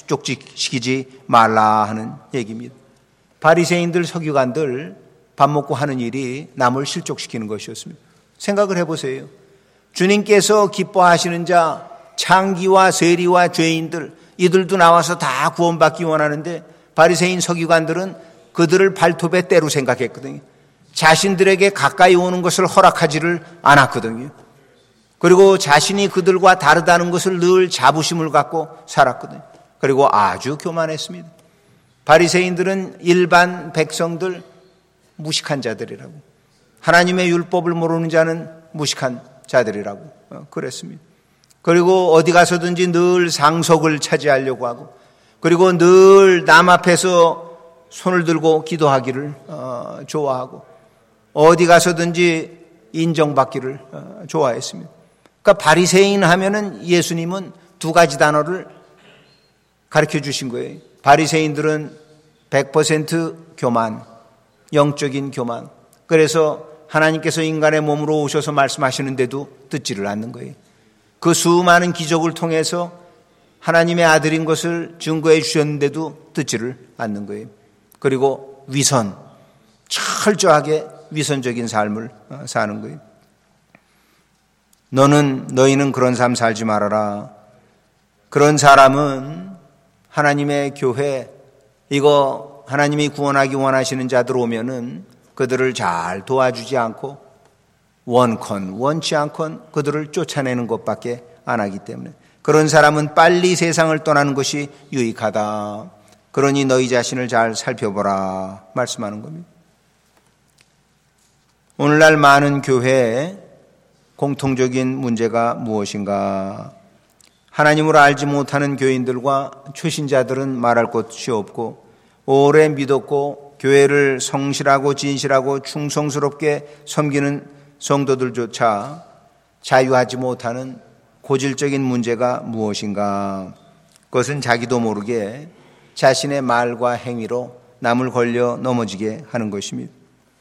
실족시키지 말라 하는 얘기입니다. 바리새인들 서기관들 밥 먹고 하는 일이 남을 실족시키는 것이었습니다. 생각을 해보세요. 주님께서 기뻐하시는 자 창기와 세리와 죄인들 이들도 나와서 다 구원받기 원하는데 바리새인 서기관들은 그들을 발톱의 때로 생각했거든요. 자신들에게 가까이 오는 것을 허락하지를 않았거든요. 그리고 자신이 그들과 다르다는 것을 늘 자부심을 갖고 살았거든요. 그리고 아주 교만했습니다. 바리새인들은 일반 백성들 무식한 자들이라고, 하나님의 율법을 모르는 자는 무식한 자들이라고 그랬습니다. 그리고 어디 가서든지 늘 상속을 차지하려고 하고, 그리고 늘 남 앞에서 손을 들고 기도하기를 좋아하고, 어디 가서든지 인정받기를 좋아했습니다. 그러니까 바리새인 하면은 예수님은 두 가지 단어를 가르쳐 주신 거예요. 바리새인들은 100% 교만, 영적인 교만. 그래서 하나님께서 인간의 몸으로 오셔서 말씀하시는데도 듣지를 않는 거예요. 그 수많은 기적을 통해서 하나님의 아들인 것을 증거해 주셨는데도 듣지를 않는 거예요. 그리고 위선, 철저하게 위선적인 삶을 사는 거예요. 너희는 그런 삶 살지 말아라. 그런 사람은 하나님의 교회, 이거 하나님이 구원하기 원하시는 자들 오면은 그들을 잘 도와주지 않고 원치 않건 그들을 쫓아내는 것밖에 안 하기 때문에 그런 사람은 빨리 세상을 떠나는 것이 유익하다. 그러니 너희 자신을 잘 살펴보라 말씀하는 겁니다. 오늘날 많은 교회에 공통적인 문제가 무엇인가? 하나님을 알지 못하는 교인들과 초신자들은 말할 것이 없고 오래 믿었고 교회를 성실하고 진실하고 충성스럽게 섬기는 성도들조차 자유하지 못하는 고질적인 문제가 무엇인가? 그것은 자기도 모르게 자신의 말과 행위로 남을 걸려 넘어지게 하는 것입니다.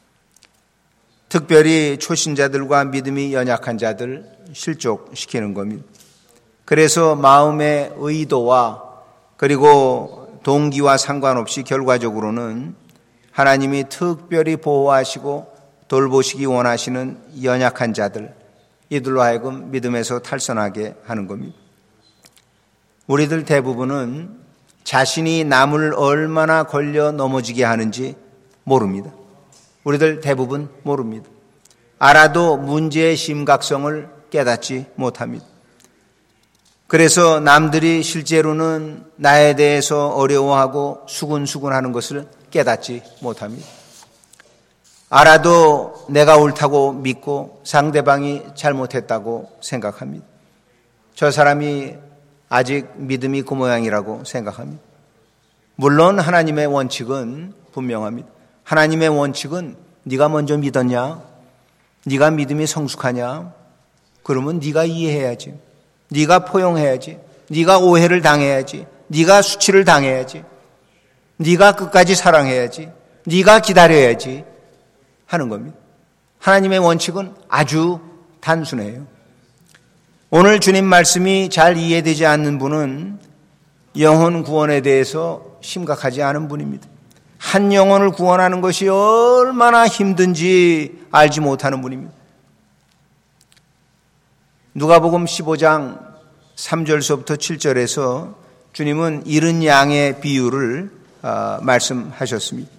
특별히 초신자들과 믿음이 연약한 자들 실족시키는 겁니다. 그래서 마음의 의도와 그리고 동기와 상관없이 결과적으로는 하나님이 특별히 보호하시고 돌보시기 원하시는 연약한 자들, 이들로 하여금 믿음에서 탈선하게 하는 겁니다. 우리들 대부분은 자신이 남을 얼마나 걸려 넘어지게 하는지 모릅니다. 우리들 대부분 모릅니다. 알아도 문제의 심각성을 깨닫지 못합니다. 그래서 남들이 실제로는 나에 대해서 어려워하고 수군수군하는 것을 깨닫지 못합니다. 알아도 내가 옳다고 믿고 상대방이 잘못했다고 생각합니다. 저 사람이 아직 믿음이 그 모양이라고 생각합니다. 물론 하나님의 원칙은 분명합니다. 하나님의 원칙은 네가 먼저 믿었냐? 네가 믿음이 성숙하냐? 그러면 네가 이해해야지. 네가 포용해야지. 네가 오해를 당해야지. 네가 수치를 당해야지. 네가 끝까지 사랑해야지. 네가 기다려야지 하는 겁니다. 하나님의 원칙은 아주 단순해요. 오늘 주님 말씀이 잘 이해되지 않는 분은 영혼 구원에 대해서 심각하지 않은 분입니다. 한 영혼을 구원하는 것이 얼마나 힘든지 알지 못하는 분입니다. 누가복음 15장 3절서부터 7절에서 주님은 잃은 양의 비유를 말씀하셨습니다.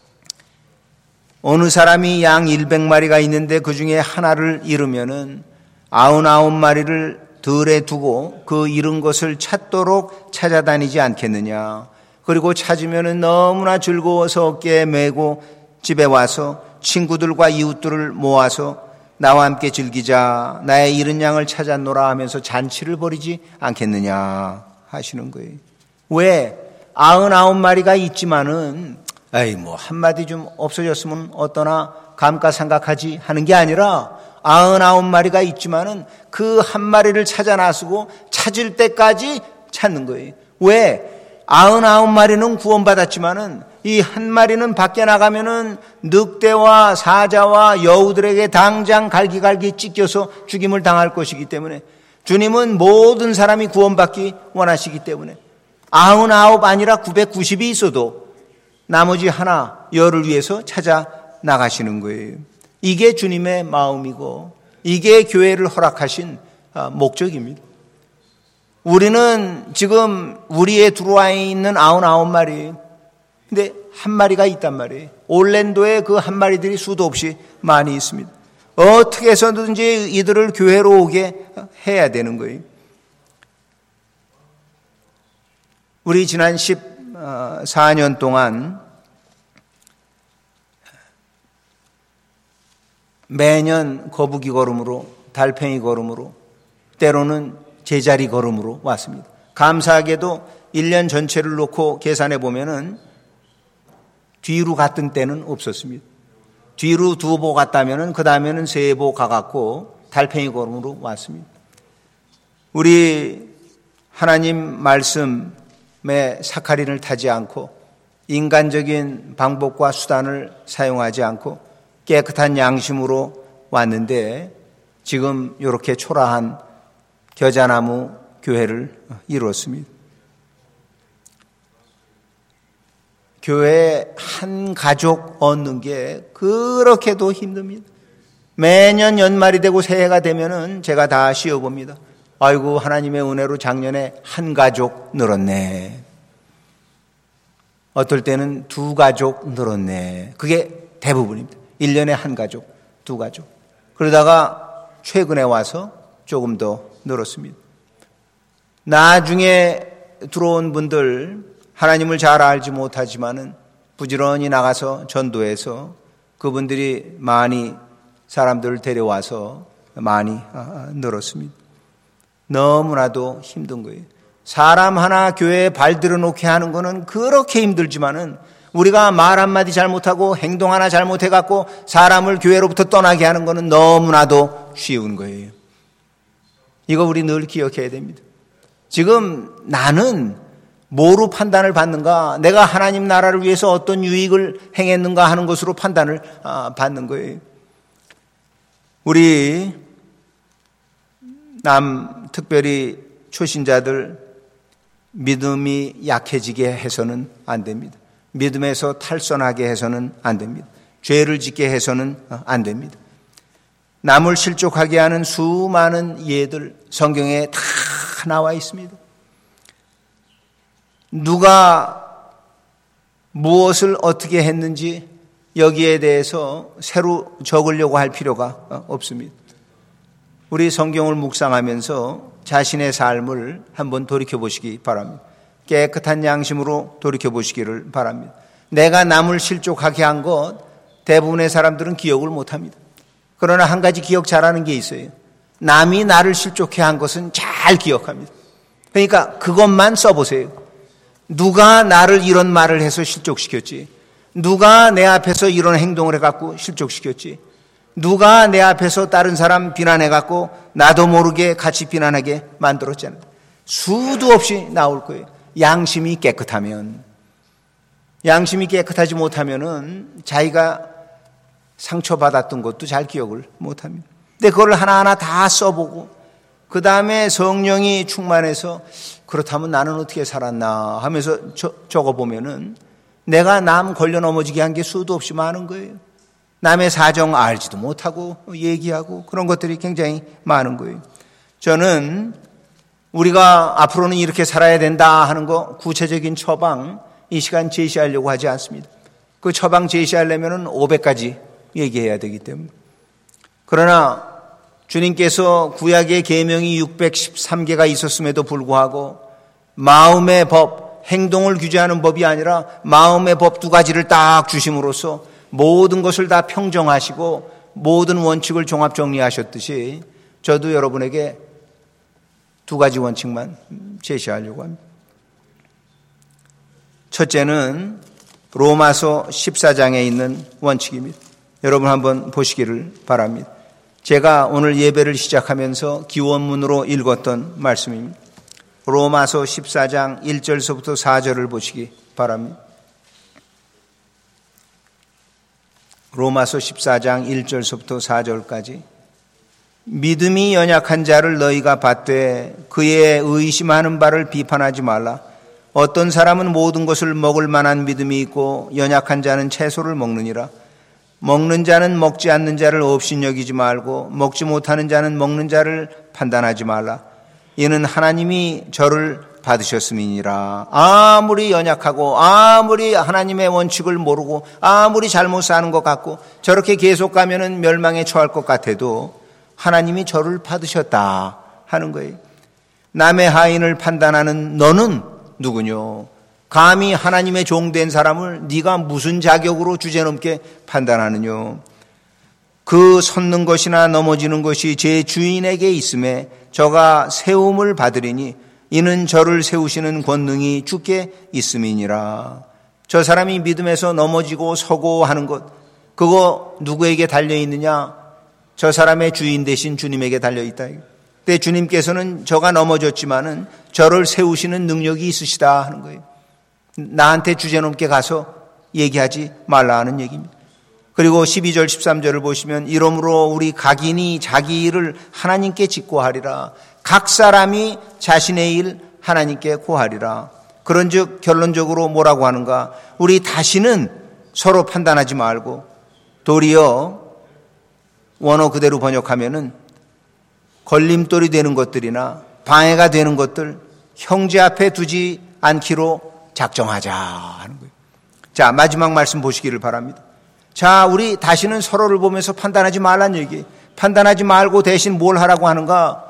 어느 사람이 양 100마리가 있는데 그 중에 하나를 잃으면은 99마리를 들에 두고 그 잃은 것을 찾도록 찾아다니지 않겠느냐. 그리고 찾으면 너무나 즐거워서 어깨에 메고 집에 와서 친구들과 이웃들을 모아서 나와 함께 즐기자, 나의 잃은 양을 찾았노라 하면서 잔치를 벌이지 않겠느냐 하시는 거예요. 왜? 99마리가 있지만은 에이 뭐 한마디 좀 없어졌으면 어떠나 감가상각하지 하는 게 아니라 99마리가 있지만은 그 한 마리를 찾아 나서고 찾을 때까지 찾는 거예요. 왜? 99마리는 구원받았지만은 이 한 마리는 밖에 나가면은 늑대와 사자와 여우들에게 당장 갈기갈기 찢겨서 죽임을 당할 것이기 때문에 주님은 모든 사람이 구원받기 원하시기 때문에 99 아니라 990이 있어도 나머지 하나 열을 위해서 찾아 나가시는 거예요. 이게 주님의 마음이고 이게 교회를 허락하신 목적입니다. 우리는 지금 우리에 들어와 있는 99마리, 근데 한 마리가 있단 말이에요. 올랜도에 그 한 마리들이 수도 없이 많이 있습니다. 어떻게 해서든지 이들을 교회로 오게 해야 되는 거예요. 우리 지난 14년 동안 매년 거북이 걸음으로, 달팽이 걸음으로, 때로는 제자리 걸음으로 왔습니다. 감사하게도 1년 전체를 놓고 계산해 보면은 뒤로 갔던 때는 없었습니다. 뒤로 2보 갔다면은 그 다음에는 3보 가갖고 달팽이 걸음으로 왔습니다. 우리 하나님 말씀에 사카린을 타지 않고 인간적인 방법과 수단을 사용하지 않고 깨끗한 양심으로 왔는데 지금 이렇게 초라한 겨자나무 교회를 이루었습니다. 교회에 한 가족 얻는 게 그렇게도 힘듭니다. 매년 연말이 되고 새해가 되면은 제가 다 쉬어봅니다. 아이고 하나님의 은혜로 작년에 한 가족 늘었네. 어떨 때는 2가족 늘었네. 그게 대부분입니다. 1년에 한 가족, 2가족. 그러다가 최근에 와서 조금 더 늘었습니다. 나중에 들어온 분들 하나님을 잘 알지 못하지만은 부지런히 나가서 전도해서 그분들이 많이 사람들을 데려와서 많이 늘었습니다. 너무나도 힘든 거예요. 사람 하나 교회에 발 들여놓게 하는 거는 그렇게 힘들지만은 우리가 말 한마디 잘못하고 행동 하나 잘못해갖고 사람을 교회로부터 떠나게 하는 거는 너무나도 쉬운 거예요. 이거 우리 늘 기억해야 됩니다. 지금 나는 뭐로 판단을 받는가? 내가 하나님 나라를 위해서 어떤 유익을 행했는가 하는 것으로 판단을 받는 거예요. 우리 특별히 초신자들 믿음이 약해지게 해서는 안 됩니다. 믿음에서 탈선하게 해서는 안 됩니다. 죄를 짓게 해서는 안 됩니다. 남을 실족하게 하는 수많은 예들 성경에 다 나와 있습니다. 누가 무엇을 어떻게 했는지 여기에 대해서 새로 적으려고 할 필요가 없습니다. 우리 성경을 묵상하면서 자신의 삶을 한번 돌이켜보시기 바랍니다. 깨끗한 양심으로 돌이켜보시기를 바랍니다. 내가 남을 실족하게 한 것 대부분의 사람들은 기억을 못합니다. 그러나 한 가지 기억 잘하는 게 있어요. 남이 나를 실족해 한 것은 잘 기억합니다. 그러니까 그것만 써보세요. 누가 나를 이런 말을 해서 실족시켰지? 누가 내 앞에서 이런 행동을 해갖고 실족시켰지? 누가 내 앞에서 다른 사람 비난해갖고 나도 모르게 같이 비난하게 만들었잖아요. 수도 없이 나올 거예요. 양심이 깨끗하면. 양심이 깨끗하지 못하면은 자기가 상처받았던 것도 잘 기억을 못합니다. 근데 그걸 하나하나 다 써보고 그 다음에 성령이 충만해서 그렇다면 나는 어떻게 살았나 하면서 적어보면은 내가 남 걸려 넘어지게 한 게 수도 없이 많은 거예요. 남의 사정 알지도 못하고 얘기하고 그런 것들이 굉장히 많은 거예요. 저는 우리가 앞으로는 이렇게 살아야 된다 하는 거 구체적인 처방 이 시간 제시하려고 하지 않습니다. 그 처방 제시하려면 500가지 얘기해야 되기 때문에. 그러나 주님께서 구약의 계명이 613개가 있었음에도 불구하고 마음의 법, 행동을 규제하는 법이 아니라 마음의 법 2가지를 딱 주심으로써 모든 것을 다 평정하시고 모든 원칙을 종합 정리하셨듯이 저도 여러분에게 2가지 원칙만 제시하려고 합니다. 첫째는 로마서 14장에 있는 원칙입니다. 여러분 한번 보시기를 바랍니다. 제가 오늘 예배를 시작하면서 기원문으로 읽었던 말씀입니다. 로마서 14장 1절서부터 4절을 보시기 바랍니다. 로마서 14장 1절서부터 4절까지 믿음이 연약한 자를 너희가 받되 그의 의심하는 바를 비판하지 말라. 어떤 사람은 모든 것을 먹을 만한 믿음이 있고 연약한 자는 채소를 먹느니라. 먹는 자는 먹지 않는 자를 업신여기지 말고 먹지 못하는 자는 먹는 자를 판단하지 말라. 이는 하나님이 저를 받으셨음이니라. 아무리 연약하고 아무리 하나님의 원칙을 모르고 아무리 잘못 사는 것 같고 저렇게 계속 가면은 멸망에 처할 것 같아도 하나님이 저를 받으셨다 하는 거예요. 남의 하인을 판단하는 너는 누구뇨? 감히 하나님의 종된 사람을 네가 무슨 자격으로 주제넘게 판단하느뇨? 그 섰는 것이나 넘어지는 것이 제 주인에게 있음에 저가 세움을 받으리니 이는 저를 세우시는 권능이 주께 있음이니라. 저 사람이 믿음에서 넘어지고 서고 하는 것, 그거 누구에게 달려있느냐? 저 사람의 주인 되신 주님에게 달려있다. 근데 주님께서는 저가 넘어졌지만은 저를 세우시는 능력이 있으시다 하는 거예요. 나한테 주제넘게 가서 얘기하지 말라 하는 얘기입니다. 그리고 12절 13절을 보시면 이러므로 우리 각인이 자기 일을 하나님께 짓고 하리라. 각 사람이 자신의 일 하나님께 고하리라. 그런즉 결론적으로 뭐라고 하는가? 우리 다시는 서로 판단하지 말고 도리어 원어 그대로 번역하면은 걸림돌이 되는 것들이나 방해가 되는 것들 형제 앞에 두지 않기로 작정하자 하는 거예요. 자, 마지막 말씀 보시기를 바랍니다. 자, 우리 다시는 서로를 보면서 판단하지 말란 얘기. 판단하지 말고 대신 뭘 하라고 하는가?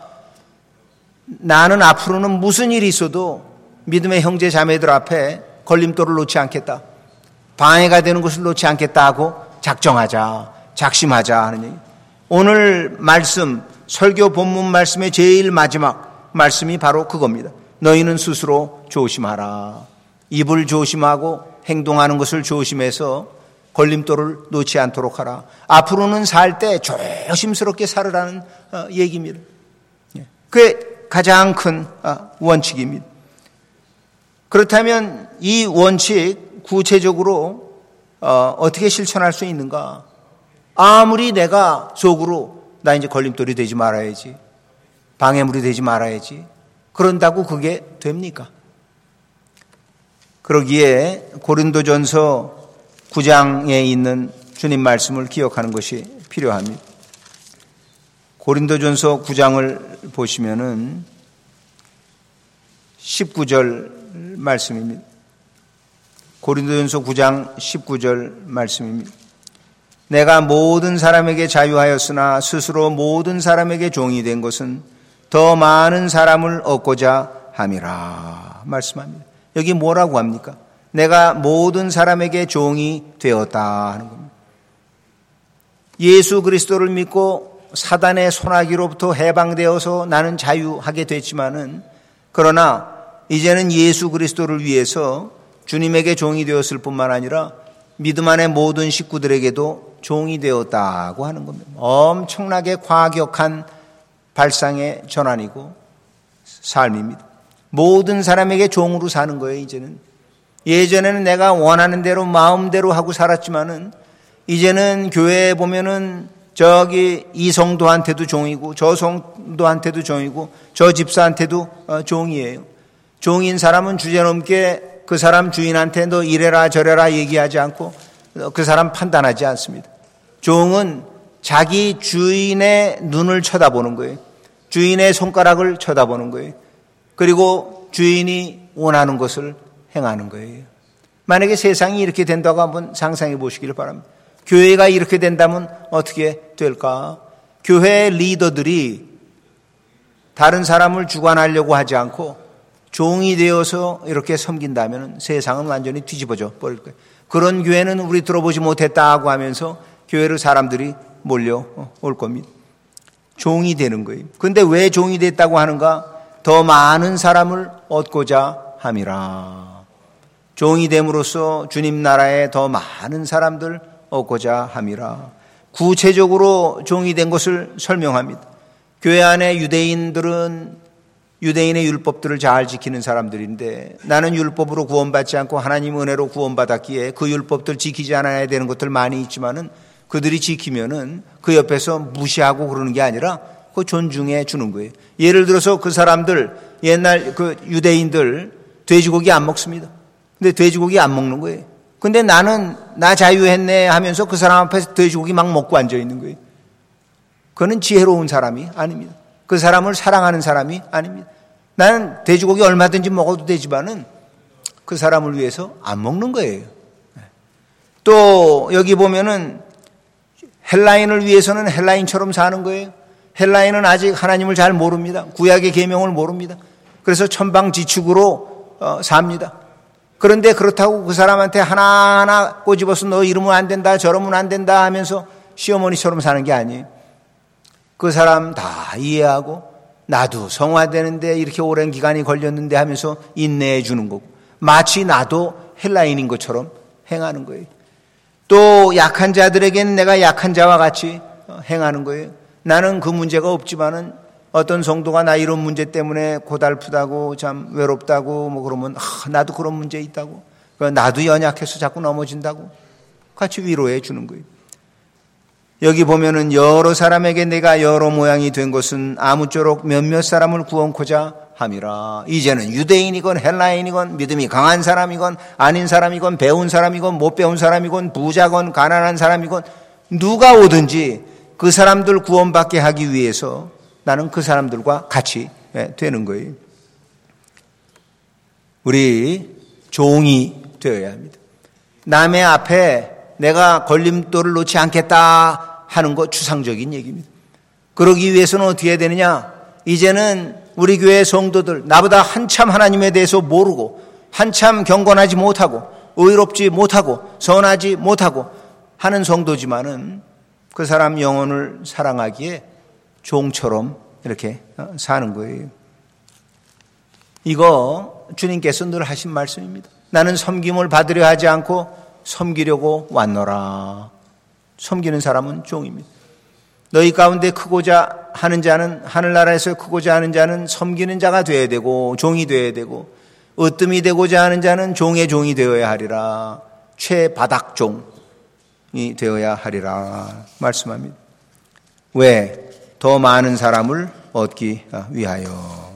나는 앞으로는 무슨 일이 있어도 믿음의 형제 자매들 앞에 걸림돌을 놓지 않겠다. 방해가 되는 것을 놓지 않겠다 하고 작정하자, 작심하자 하는 얘기. 오늘 말씀, 설교 본문 말씀의 제일 마지막 말씀이 바로 그겁니다. 너희는 스스로 조심하라. 입을 조심하고 행동하는 것을 조심해서 걸림돌을 놓지 않도록 하라. 앞으로는 살 때 조심스럽게 살으라는 얘기입니다. 그게 가장 큰 원칙입니다. 그렇다면 이 원칙 구체적으로 어떻게 실천할 수 있는가? 아무리 내가 속으로 나 이제 걸림돌이 되지 말아야지, 방해물이 되지 말아야지, 그런다고 그게 됩니까? 그러기에 고린도전서 9장에 있는 주님 말씀을 기억하는 것이 필요합니다. 고린도전서 9장을 보시면은 19절 말씀입니다. 고린도전서 9장 19절 말씀입니다. 내가 모든 사람에게 자유하였으나 스스로 모든 사람에게 종이 된 것은 더 많은 사람을 얻고자 함이라 말씀합니다. 여기 뭐라고 합니까? 내가 모든 사람에게 종이 되었다 하는 겁니다. 예수 그리스도를 믿고 사단의 손아귀로부터 해방되어서 나는 자유하게 됐지만은, 그러나 이제는 예수 그리스도를 위해서 주님에게 종이 되었을 뿐만 아니라 믿음 안의 모든 식구들에게도 종이 되었다고 하는 겁니다. 엄청나게 과격한 발상의 전환이고 삶입니다. 모든 사람에게 종으로 사는 거예요. 이제는. 예전에는 내가 원하는 대로 마음대로 하고 살았지만은 이제는 교회에 보면은 저기 이 성도한테도 종이고 저 성도한테도 종이고 저 집사한테도 종이에요. 종인 사람은 주제넘게 그 사람 주인한테 너 이래라 저래라 얘기하지 않고 그 사람 판단하지 않습니다. 종은 자기 주인의 눈을 쳐다보는 거예요. 주인의 손가락을 쳐다보는 거예요. 그리고 주인이 원하는 것을 행하는 거예요. 만약에 세상이 이렇게 된다고 한번 상상해 보시기를 바랍니다. 교회가 이렇게 된다면 어떻게 될까? 교회 리더들이 다른 사람을 주관하려고 하지 않고 종이 되어서 이렇게 섬긴다면 세상은 완전히 뒤집어져 버릴 거예요. 그런 교회는 우리 들어보지 못했다고 하면서 교회로 사람들이 몰려올 겁니다. 종이 되는 거예요. 그런데 왜 종이 됐다고 하는가? 더 많은 사람을 얻고자 함이라. 종이 됨으로써 주님 나라에 더 많은 사람들 얻고자 함이라. 구체적으로 종이 된 것을 설명합니다. 교회 안에 유대인들은 유대인의 율법들을 잘 지키는 사람들인데 나는 율법으로 구원받지 않고 하나님 은혜로 구원받았기에 그 율법들 지키지 않아야 되는 것들 많이 있지만은 그들이 지키면은 그 옆에서 무시하고 그러는 게 아니라 그 존중해 주는 거예요. 예를 들어서 그 사람들 옛날 그 유대인들 돼지고기 안 먹습니다. 근데 돼지고기 안 먹는 거예요. 근데 나는 나 자유했네 하면서 그 사람 앞에서 돼지고기 막 먹고 앉아 있는 거예요. 그는 지혜로운 사람이 아닙니다. 그 사람을 사랑하는 사람이 아닙니다. 나는 돼지고기 얼마든지 먹어도 되지만은 그 사람을 위해서 안 먹는 거예요. 또 여기 보면은 헬라인을 위해서는 헬라인처럼 사는 거예요. 헬라인은 아직 하나님을 잘 모릅니다. 구약의 계명을 모릅니다. 그래서 천방지축으로 삽니다. 그런데 그렇다고 그 사람한테 하나하나 꼬집어서 너 이러면 안 된다 저러면 안 된다 하면서 시어머니처럼 사는 게 아니에요. 그 사람 다 이해하고 나도 성화되는데 이렇게 오랜 기간이 걸렸는데 하면서 인내해 주는 거고 마치 나도 헬라인인 것처럼 행하는 거예요. 또 약한 자들에게는 내가 약한 자와 같이 행하는 거예요. 나는 그 문제가 없지만은 어떤 성도가 나 이런 문제 때문에 고달프다고 참 외롭다고 뭐 그러면 나도 그런 문제 있다고 나도 연약해서 자꾸 넘어진다고 같이 위로해 주는 거예요. 여기 보면은 여러 사람에게 내가 여러 모양이 된 것은 아무쪼록 몇몇 사람을 구원코자 함이라. 이제는 유대인이건 헬라인이건 믿음이 강한 사람이건 아닌 사람이건 배운 사람이건 못 배운 사람이건 부자건 가난한 사람이건 누가 오든지 그 사람들 구원받게 하기 위해서 나는 그 사람들과 같이 되는 거예요. 우리 종이 되어야 합니다. 남의 앞에 내가 걸림돌을 놓지 않겠다 하는 거 추상적인 얘기입니다. 그러기 위해서는 어떻게 해야 되느냐? 이제는 우리 교회 성도들 나보다 한참 하나님에 대해서 모르고 한참 경건하지 못하고 의롭지 못하고 선하지 못하고 하는 성도지만은 그 사람 영혼을 사랑하기에 종처럼 이렇게 사는 거예요. 이거 주님께서 늘 하신 말씀입니다. 나는 섬김을 받으려 하지 않고 섬기려고 왔노라. 섬기는 사람은 종입니다. 너희 가운데 크고자 하는 자는 하늘나라에서 크고자 하는 자는 섬기는 자가 되어야 되고 종이 되어야 되고 으뜸이 되고자 하는 자는 종의 종이 되어야 하리라. 최바닥종이 되어야 하리라 말씀합니다. 왜? 더 많은 사람을 얻기 위하여.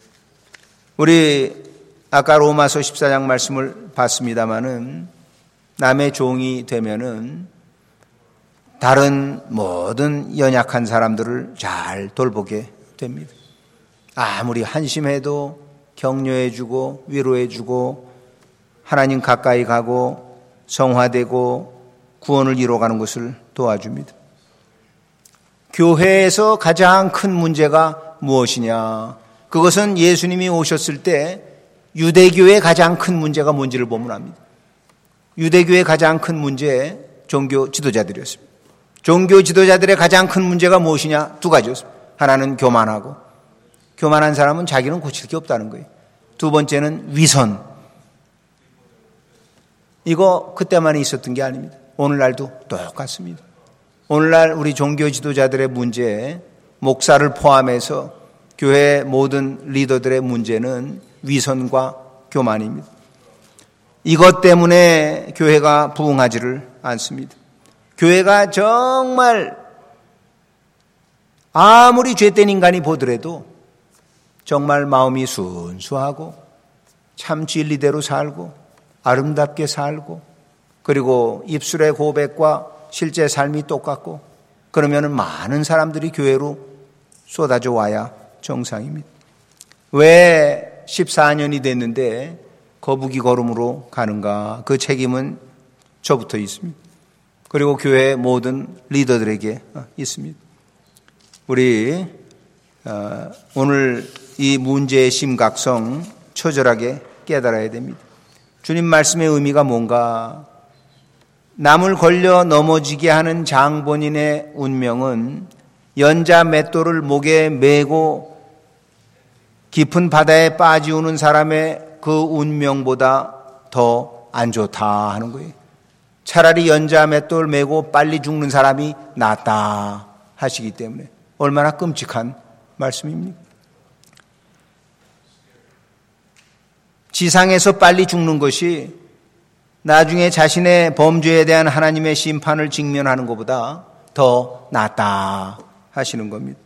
우리 아까 로마서 14장 말씀을 봤습니다마는 남의 종이 되면은 다른 모든 연약한 사람들을 잘 돌보게 됩니다. 아무리 한심해도 격려해주고 위로해주고 하나님 가까이 가고 성화되고 구원을 이뤄가는 것을 도와줍니다. 교회에서 가장 큰 문제가 무엇이냐? 그것은 예수님이 오셨을 때 유대교의 가장 큰 문제가 뭔지를 보면 압니다. 유대교의 가장 큰 문제 종교 지도자들이었습니다. 종교 지도자들의 가장 큰 문제가 무엇이냐? 두 가지였습니다. 하나는 교만하고 교만한 사람은 자기는 고칠 게 없다는 거예요. 두 번째는 위선. 이거 그때만 있었던 게 아닙니다. 오늘날도 똑같습니다. 오늘날 우리 종교 지도자들의 문제, 목사를 포함해서 교회 모든 리더들의 문제는 위선과 교만입니다. 이것 때문에 교회가 부흥하지를 않습니다. 교회가 정말 아무리 죄된 인간이 보더라도 정말 마음이 순수하고 참 진리대로 살고 아름답게 살고 그리고 입술의 고백과 실제 삶이 똑같고 그러면 많은 사람들이 교회로 쏟아져 와야 정상입니다. 왜 14년이 됐는데 거북이 걸음으로 가는가? 그 책임은 저부터 있습니다. 그리고 교회 모든 리더들에게 있습니다. 우리 오늘 이 문제의 심각성 처절하게 깨달아야 됩니다. 주님 말씀의 의미가 뭔가? 남을 걸려 넘어지게 하는 장본인의 운명은 연자 맷돌을 목에 메고 깊은 바다에 빠지우는 사람의 그 운명보다 더 안 좋다 하는 거예요. 차라리 연자 맷돌 메고 빨리 죽는 사람이 낫다 하시기 때문에 얼마나 끔찍한 말씀입니까? 지상에서 빨리 죽는 것이 나중에 자신의 범죄에 대한 하나님의 심판을 직면하는 것보다 더 낫다 하시는 겁니다.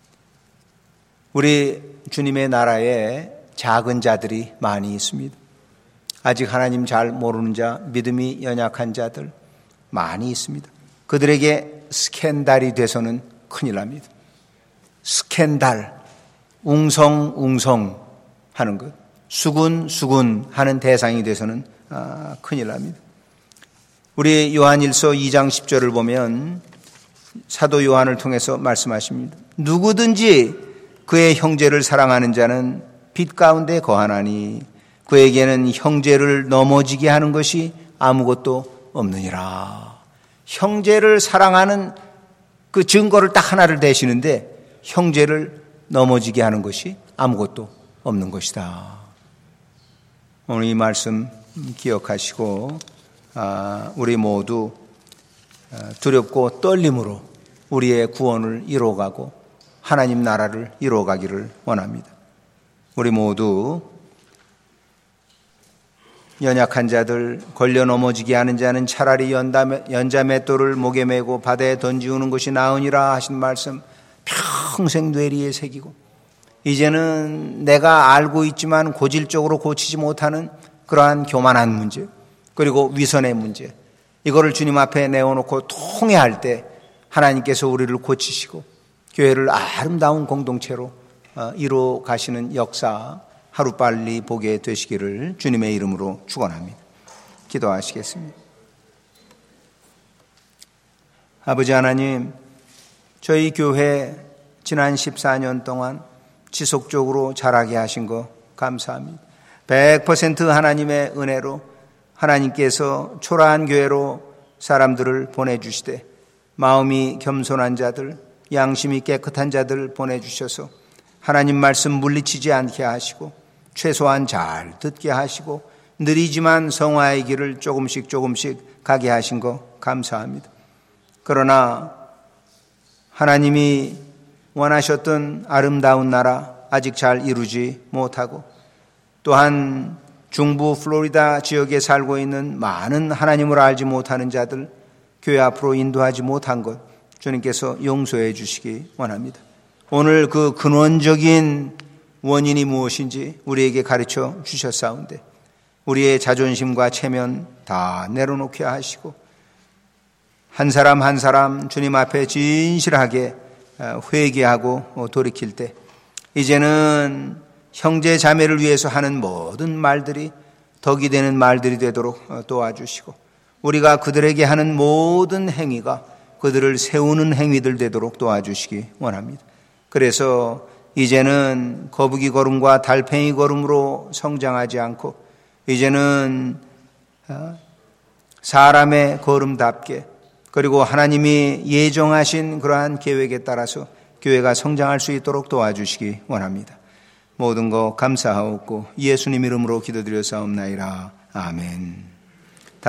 우리 주님의 나라에 작은 자들이 많이 있습니다. 아직 하나님 잘 모르는 자, 믿음이 연약한 자들 많이 있습니다. 그들에게 스캔달이 돼서는 큰일 납니다. 스캔달, 웅성웅성 하는 것, 수군수군 하는 대상이 돼서는 큰일 납니다. 우리 요한일서 2장 10절을 보면 사도 요한을 통해서 말씀하십니다. 누구든지 그의 형제를 사랑하는 자는 빛 가운데 거하나니 그에게는 형제를 넘어지게 하는 것이 아무것도 없느니라. 형제를 사랑하는 그 증거를 딱 하나를 대시는데 형제를 넘어지게 하는 것이 아무것도 없는 것이다. 오늘 이 말씀 기억하시고 우리 모두 두렵고 떨림으로 우리의 구원을 이루어가고 하나님 나라를 이루어가기를 원합니다. 우리 모두 연약한 자들, 걸려 넘어지게 하는 자는 차라리 연자 맷돌을 목에 메고 바다에 던지우는 것이 나으니라 하신 말씀 평생 뇌리에 새기고 이제는 내가 알고 있지만 고질적으로 고치지 못하는 그러한 교만한 문제 그리고 위선의 문제 이거를 주님 앞에 내어놓고 통회할 때 하나님께서 우리를 고치시고 교회를 아름다운 공동체로 이루어 가시는 역사 하루빨리 보게 되시기를 주님의 이름으로 축원합니다. 기도하시겠습니다. 아버지 하나님, 저희 교회 지난 14년 동안 지속적으로 자라게 하신 거 감사합니다. 100% 하나님의 은혜로 하나님께서 초라한 교회로 사람들을 보내주시되 마음이 겸손한 자들, 양심이 깨끗한 자들 보내주셔서 하나님 말씀 물리치지 않게 하시고 최소한 잘 듣게 하시고 느리지만 성화의 길을 조금씩 가게 하신 거 감사합니다. 그러나 하나님이 원하셨던 아름다운 나라 아직 잘 이루지 못하고 또한 중부 플로리다 지역에 살고 있는 많은 하나님을 알지 못하는 자들 교회 앞으로 인도하지 못한 것 주님께서 용서해 주시기 원합니다. 오늘 그 근원적인 원인이 무엇인지 우리에게 가르쳐 주셨사온데 우리의 자존심과 체면 다 내려놓게 하시고 한 사람 한 사람 주님 앞에 진실하게 회개하고 돌이킬 때 이제는 형제 자매를 위해서 하는 모든 말들이 덕이 되는 말들이 되도록 도와주시고 우리가 그들에게 하는 모든 행위가 그들을 세우는 행위들 되도록 도와주시기 원합니다. 그래서 이제는 거북이 걸음과 달팽이 걸음으로 성장하지 않고 이제는 사람의 걸음답게 그리고 하나님이 예정하신 그러한 계획에 따라서 교회가 성장할 수 있도록 도와주시기 원합니다. 모든 거 감사하옵고 예수님 이름으로 기도드려 사옵나이다. 아멘.